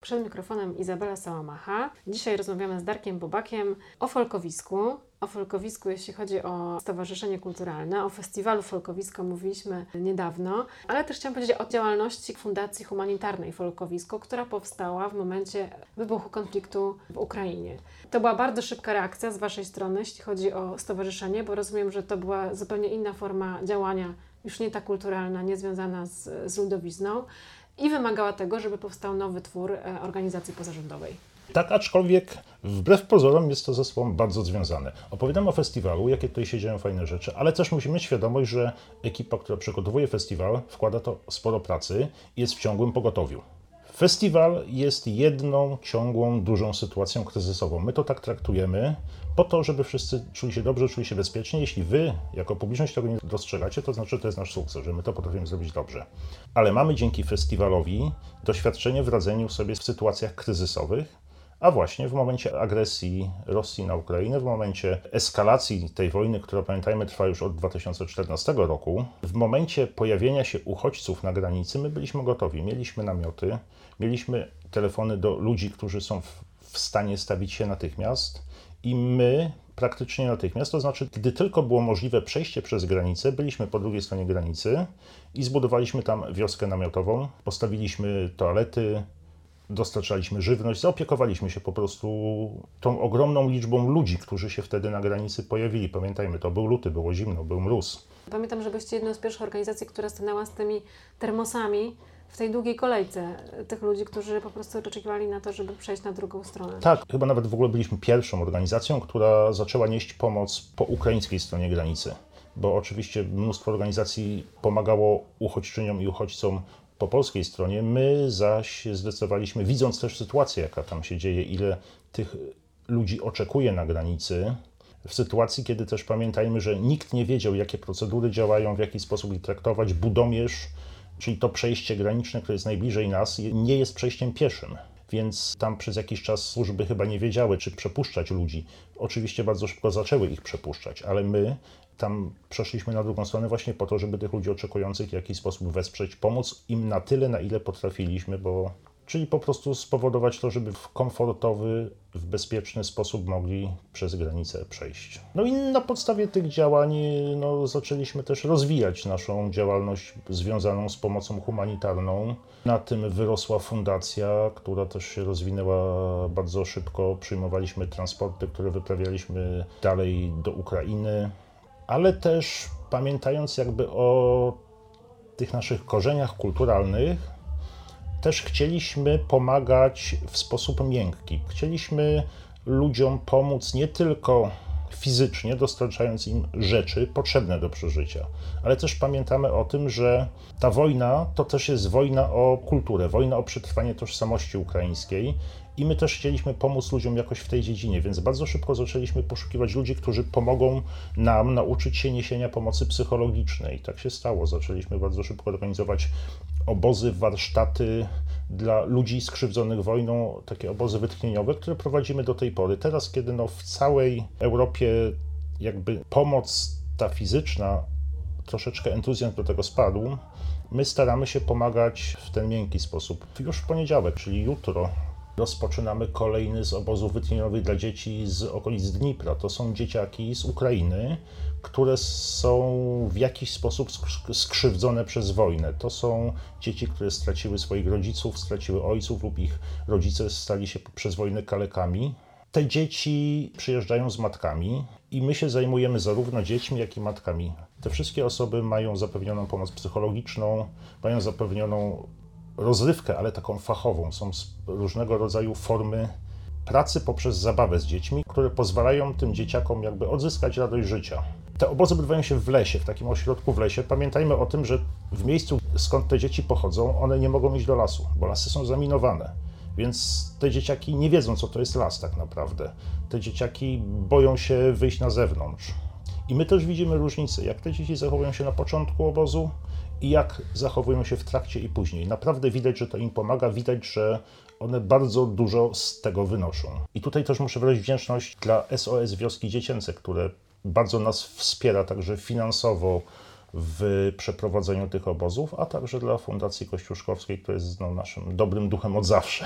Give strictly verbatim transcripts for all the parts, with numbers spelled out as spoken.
Przed mikrofonem Izabela Sałamacha. Dzisiaj rozmawiamy z Darkiem Bobakiem o folkowisku. O folkowisku, jeśli chodzi o stowarzyszenie kulturalne, o festiwalu folkowiska mówiliśmy niedawno, ale też chciałam powiedzieć o działalności Fundacji Humanitarnej Folkowisko, która powstała w momencie wybuchu konfliktu w Ukrainie. To była bardzo szybka reakcja z Waszej strony, jeśli chodzi o stowarzyszenie, bo rozumiem, że to była zupełnie inna forma działania, już nie ta kulturalna, nie związana z, z ludowizną i wymagała tego, żeby powstał nowy twór organizacji pozarządowej. Tak, aczkolwiek wbrew pozorom jest to ze sobą bardzo związane. Opowiadam o festiwalu, jakie tutaj się dzieją fajne rzeczy, ale też musimy mieć świadomość, że ekipa, która przygotowuje festiwal, wkłada to sporo pracy i jest w ciągłym pogotowiu. Festiwal jest jedną ciągłą, dużą sytuacją kryzysową. My to tak traktujemy po to, żeby wszyscy czuli się dobrze, czuli się bezpiecznie. Jeśli wy, jako publiczność, tego nie dostrzegacie, to znaczy, że to jest nasz sukces, że my to potrafimy zrobić dobrze. Ale mamy dzięki festiwalowi doświadczenie w radzeniu sobie w sytuacjach kryzysowych, a właśnie w momencie agresji Rosji na Ukrainę, w momencie eskalacji tej wojny, która, pamiętajmy, trwa już od dwa tysiące czternastego roku, w momencie pojawienia się uchodźców na granicy, my byliśmy gotowi. Mieliśmy namioty, mieliśmy telefony do ludzi, którzy są w, w stanie stawić się natychmiast i my praktycznie natychmiast, to znaczy, gdy tylko było możliwe przejście przez granicę, byliśmy po drugiej stronie granicy i zbudowaliśmy tam wioskę namiotową, postawiliśmy toalety, dostarczaliśmy żywność, zaopiekowaliśmy się po prostu tą ogromną liczbą ludzi, którzy się wtedy na granicy pojawili. Pamiętajmy, to był luty, było zimno, był mróz. Pamiętam, że byliście jedną z pierwszych organizacji, która stanęła z tymi termosami w tej długiej kolejce tych ludzi, którzy po prostu oczekiwali na to, żeby przejść na drugą stronę. Tak, chyba nawet w ogóle byliśmy pierwszą organizacją, która zaczęła nieść pomoc po ukraińskiej stronie granicy, bo oczywiście mnóstwo organizacji pomagało uchodźczyniom i uchodźcom po polskiej stronie, my zaś zdecydowaliśmy, widząc też sytuację, jaka tam się dzieje, ile tych ludzi oczekuje na granicy, w sytuacji, kiedy też pamiętajmy, że nikt nie wiedział, jakie procedury działają, w jaki sposób ich traktować. Budomierz, czyli to przejście graniczne, które jest najbliżej nas, nie jest przejściem pieszym. Więc tam przez jakiś czas służby chyba nie wiedziały, czy przepuszczać ludzi. Oczywiście bardzo szybko zaczęły ich przepuszczać, ale my tam przeszliśmy na drugą stronę właśnie po to, żeby tych ludzi oczekujących w jakiś sposób wesprzeć, pomóc im na tyle, na ile potrafiliśmy, bo czyli po prostu spowodować to, żeby w komfortowy, w bezpieczny sposób mogli przez granicę przejść. No i na podstawie tych działań no, zaczęliśmy też rozwijać naszą działalność związaną z pomocą humanitarną. Na tym wyrosła fundacja, która też się rozwinęła bardzo szybko. Przyjmowaliśmy transporty, które wyprawialiśmy dalej do Ukrainy, ale też pamiętając jakby o tych naszych korzeniach kulturalnych, też chcieliśmy pomagać w sposób miękki. Chcieliśmy ludziom pomóc nie tylko fizycznie, dostarczając im rzeczy potrzebne do przeżycia, ale też pamiętamy o tym, że ta wojna to też jest wojna o kulturę, wojna o przetrwanie tożsamości ukraińskiej i my też chcieliśmy pomóc ludziom jakoś w tej dziedzinie, więc bardzo szybko zaczęliśmy poszukiwać ludzi, którzy pomogą nam nauczyć się niesienia pomocy psychologicznej. Tak się stało. Zaczęliśmy bardzo szybko organizować obozy, warsztaty dla ludzi skrzywdzonych wojną, takie obozy wytchnieniowe, które prowadzimy do tej pory. Teraz, kiedy no w całej Europie jakby pomoc ta fizyczna, troszeczkę entuzjazm do tego spadł, my staramy się pomagać w ten miękki sposób. Już w poniedziałek, czyli jutro, rozpoczynamy kolejny z obozów wytchnieniowych dla dzieci z okolic Dnipra. To są dzieciaki z Ukrainy, które są w jakiś sposób skrzywdzone przez wojnę. To są dzieci, które straciły swoich rodziców, straciły ojców lub ich rodzice stali się przez wojnę kalekami. Te dzieci przyjeżdżają z matkami i my się zajmujemy zarówno dziećmi, jak i matkami. Te wszystkie osoby mają zapewnioną pomoc psychologiczną, mają zapewnioną rozrywkę, ale taką fachową. Są różnego rodzaju formy pracy poprzez zabawę z dziećmi, które pozwalają tym dzieciakom jakby odzyskać radość życia. Te obozy odbywają się w lesie, w takim ośrodku w lesie. Pamiętajmy o tym, że w miejscu, skąd te dzieci pochodzą, one nie mogą iść do lasu, bo lasy są zaminowane. Więc te dzieciaki nie wiedzą, co to jest las tak naprawdę. Te dzieciaki boją się wyjść na zewnątrz. I my też widzimy różnicę, jak te dzieci zachowują się na początku obozu i jak zachowują się w trakcie i później. Naprawdę widać, że to im pomaga, widać, że one bardzo dużo z tego wynoszą. I tutaj też muszę wyrazić wdzięczność dla S O S Wioski Dziecięce, które bardzo nas wspiera także finansowo w przeprowadzeniu tych obozów, a także dla Fundacji Kościuszkowskiej, która jest no, naszym dobrym duchem od zawsze.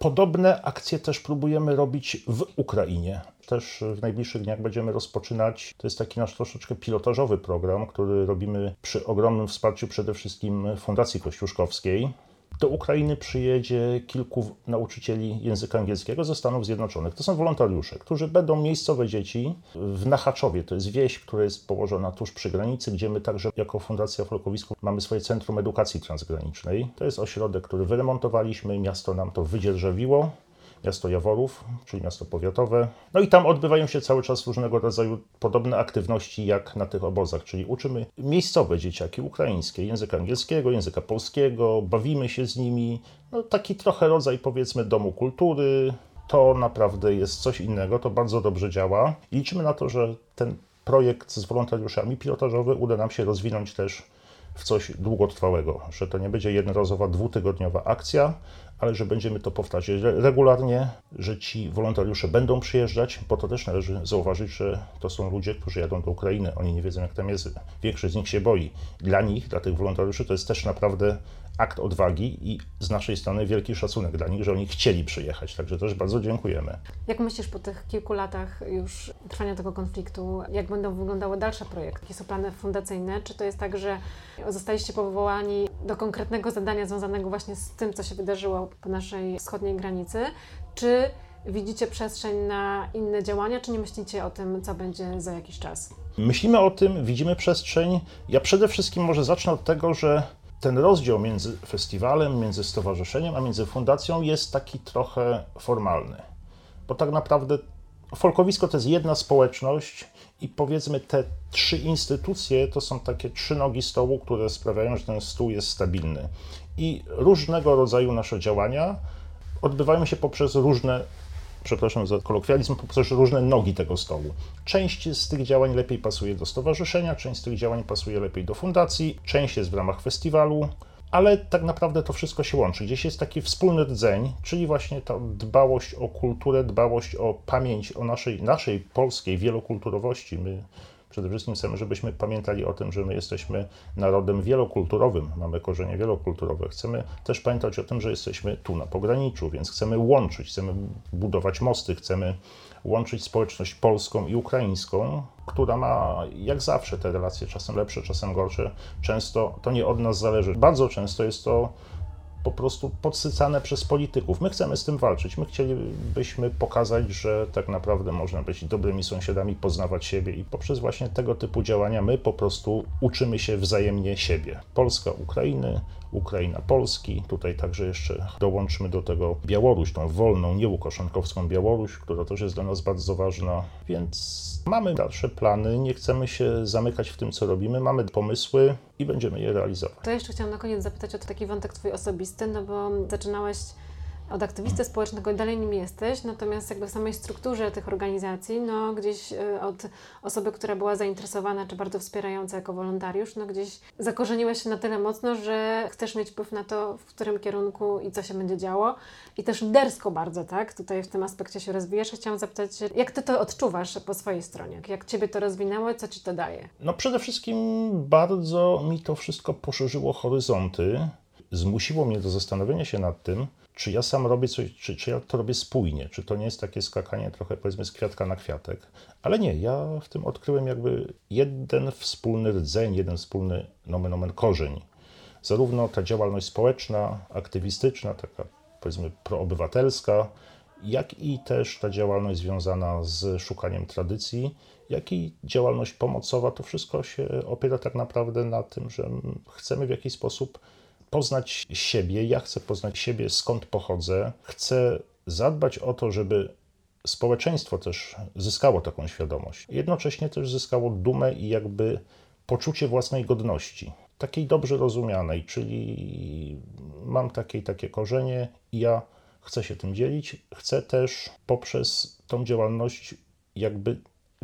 Podobne akcje też próbujemy robić w Ukrainie. Też w najbliższych dniach będziemy rozpoczynać, to jest taki nasz troszeczkę pilotażowy program, który robimy przy ogromnym wsparciu przede wszystkim Fundacji Kościuszkowskiej. Do Ukrainy przyjedzie kilku nauczycieli języka angielskiego ze Stanów Zjednoczonych. To są wolontariusze, którzy będą miejscowe dzieci w Nachaczowie. To jest wieś, która jest położona tuż przy granicy, gdzie my także jako Fundacja Folkowisko mamy swoje Centrum Edukacji Transgranicznej. To jest ośrodek, który wyremontowaliśmy, miasto nam to wydzierżawiło. Miasto Jaworów, czyli miasto powiatowe. No i tam odbywają się cały czas różnego rodzaju podobne aktywności jak na tych obozach, czyli uczymy miejscowe dzieciaki ukraińskie, języka angielskiego, języka polskiego, bawimy się z nimi. No taki trochę rodzaj, powiedzmy, domu kultury. To naprawdę jest coś innego, to bardzo dobrze działa. I liczymy na to, że ten projekt z wolontariuszami pilotażowy uda nam się rozwinąć też w coś długotrwałego, że to nie będzie jednorazowa, dwutygodniowa akcja, ale że będziemy to powtarzać regularnie, że ci wolontariusze będą przyjeżdżać, bo to też należy zauważyć, że to są ludzie, którzy jadą do Ukrainy. Oni nie wiedzą, jak tam jest. Większość z nich się boi. Dla nich, dla tych wolontariuszy, to jest też naprawdę akt odwagi i z naszej strony wielki szacunek dla nich, że oni chcieli przyjechać. Także też bardzo dziękujemy. Jak myślisz po tych kilku latach już trwania tego konfliktu, jak będą wyglądały dalsze projekty? Jakie są plany fundacyjne? Czy to jest tak, że zostaliście powołani do konkretnego zadania związanego właśnie z tym, co się wydarzyło po naszej wschodniej granicy? Czy widzicie przestrzeń na inne działania, czy nie myślicie o tym, co będzie za jakiś czas? Myślimy o tym, widzimy przestrzeń. Ja przede wszystkim może zacznę od tego, że ten rozdział między festiwalem, między stowarzyszeniem, a między fundacją jest taki trochę formalny. Bo tak naprawdę Folkowisko to jest jedna społeczność i powiedzmy te trzy instytucje to są takie trzy nogi stołu, które sprawiają, że ten stół jest stabilny. I różnego rodzaju nasze działania odbywają się poprzez różne, przepraszam za kolokwializm, poprzez różne nogi tego stołu. Część z tych działań lepiej pasuje do stowarzyszenia, część z tych działań pasuje lepiej do fundacji, część jest w ramach festiwalu, ale tak naprawdę to wszystko się łączy. Gdzieś jest taki wspólny rdzeń, czyli właśnie ta dbałość o kulturę, dbałość o pamięć o naszej, naszej polskiej wielokulturowości. My przede wszystkim chcemy, żebyśmy pamiętali o tym, że my jesteśmy narodem wielokulturowym, mamy korzenie wielokulturowe. Chcemy też pamiętać o tym, że jesteśmy tu na pograniczu, więc chcemy łączyć, chcemy budować mosty, chcemy łączyć społeczność polską i ukraińską, która ma jak zawsze te relacje, czasem lepsze, czasem gorsze. Często to nie od nas zależy. Bardzo często jest to po prostu podsycane przez polityków. My chcemy z tym walczyć. My chcielibyśmy pokazać, że tak naprawdę można być dobrymi sąsiadami, poznawać siebie i poprzez właśnie tego typu działania my po prostu uczymy się wzajemnie siebie. Polska Ukrainy, Ukraina Polski. Tutaj także jeszcze dołączymy do tego Białoruś, tą wolną, nie łukaszenkowską Białoruś, która też jest dla nas bardzo ważna. Więc mamy dalsze plany, nie chcemy się zamykać w tym, co robimy, mamy pomysły i będziemy je realizować. To jeszcze chciałam na koniec zapytać o taki wątek twój osobisty, no bo zaczynałeś od aktywisty społecznego i dalej nim jesteś, natomiast jakby w samej strukturze tych organizacji, no gdzieś od osoby, która była zainteresowana czy bardzo wspierająca jako wolontariusz, no gdzieś zakorzeniłaś się na tyle mocno, że chcesz mieć wpływ na to, w którym kierunku i co się będzie działo i też lidersko bardzo, tak? Tutaj w tym aspekcie się rozwijasz. Chciałam zapytać, jak ty to odczuwasz po swojej stronie? Jak ciebie to rozwinęło, co ci to daje? No przede wszystkim bardzo mi to wszystko poszerzyło horyzonty, zmusiło mnie do zastanowienia się nad tym, czy ja sam robię coś, czy, czy ja to robię spójnie, czy to nie jest takie skakanie trochę, powiedzmy, z kwiatka na kwiatek. Ale nie, ja w tym odkryłem jakby jeden wspólny rdzeń, jeden wspólny nomen omen korzeń. Zarówno ta działalność społeczna, aktywistyczna, taka powiedzmy proobywatelska, jak i też ta działalność związana z szukaniem tradycji, jak i działalność pomocowa, to wszystko się opiera tak naprawdę na tym, że chcemy w jakiś sposób poznać siebie, ja chcę poznać siebie, skąd pochodzę, chcę zadbać o to, żeby społeczeństwo też zyskało taką świadomość. Jednocześnie też zyskało dumę i jakby poczucie własnej godności, takiej dobrze rozumianej, czyli mam takie takie korzenie i ja chcę się tym dzielić, chcę też poprzez tą działalność jakby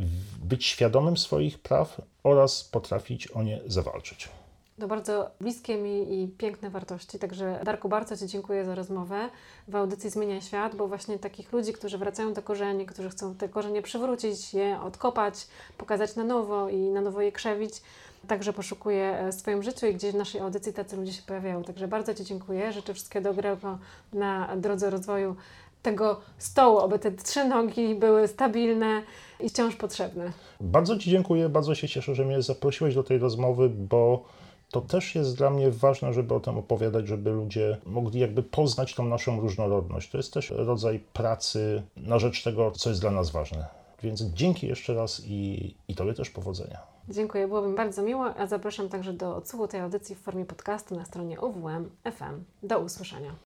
być świadomym swoich praw oraz potrafić o nie zawalczyć. To bardzo bliskie mi i piękne wartości, także Darku, bardzo Ci dziękuję za rozmowę w audycji Zmieniaj Świat, bo właśnie takich ludzi, którzy wracają do korzeni, którzy chcą te korzenie przywrócić, je odkopać, pokazać na nowo i na nowo je krzewić, także poszukuje w swoim życiu i gdzieś w naszej audycji tacy ludzie się pojawiają. Także bardzo Ci dziękuję. Życzę wszystkiego dobrego na drodze rozwoju tego stołu, aby te trzy nogi były stabilne i wciąż potrzebne. Bardzo Ci dziękuję, bardzo się cieszę, że mnie zaprosiłeś do tej rozmowy, bo to też jest dla mnie ważne, żeby o tym opowiadać, żeby ludzie mogli jakby poznać tą naszą różnorodność. To jest też rodzaj pracy na rzecz tego, co jest dla nas ważne. Więc dzięki jeszcze raz i, i Tobie też powodzenia. Dziękuję, było mi bardzo miło, a zapraszam także do odsłuchu tej audycji w formie podcastu na stronie U W M kropka F M. Do usłyszenia.